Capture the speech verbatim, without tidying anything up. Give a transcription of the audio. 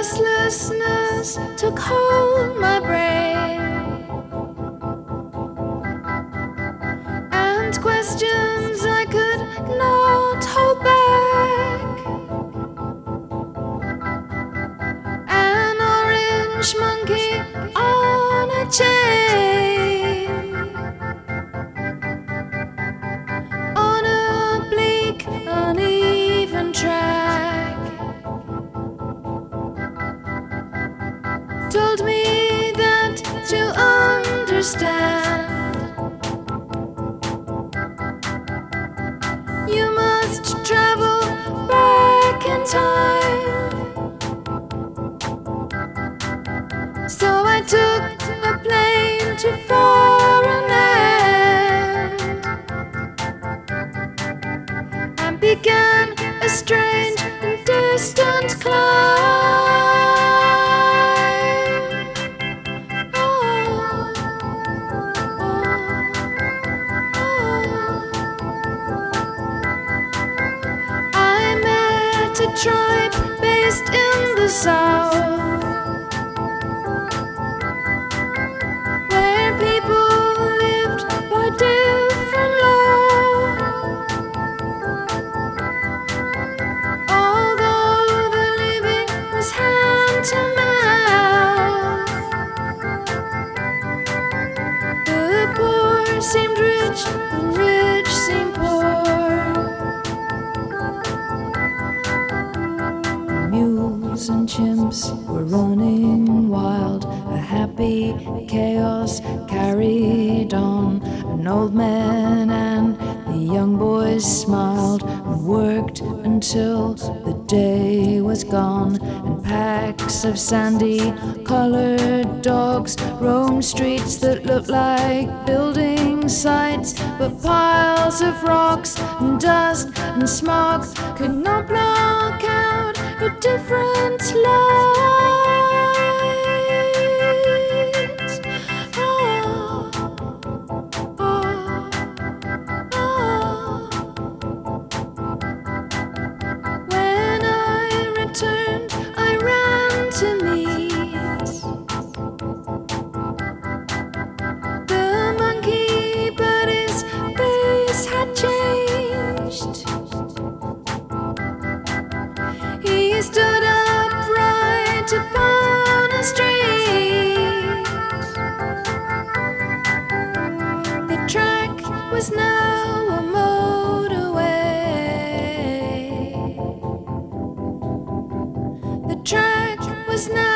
restlessness took hold my brain, and questions I could not hold back. An orange monkey on a chain, on a bleak, uneven track, told me that to understand you must travel back in time. So I took a plane to foreign land and began a strange and distant climb. Oh, oh, oh. I met a tribe based in the south, where people lived by different law. Although the living was hand to mouth, the poor seemed rich and rich seemed poor. Mules and chimps were running wild, a happy chaos carried on. An old man and the young boys smiled and worked until the day was gone. And packs of sandy colored dogs roamed streets that looked like building sites, but piles of rocks and dust and smog could not block out a different light. Oh, oh, oh. When I returned, I ran to meet the monkey, but his face had changed. He stood upright upon a street. The track was now a motorway. The track was now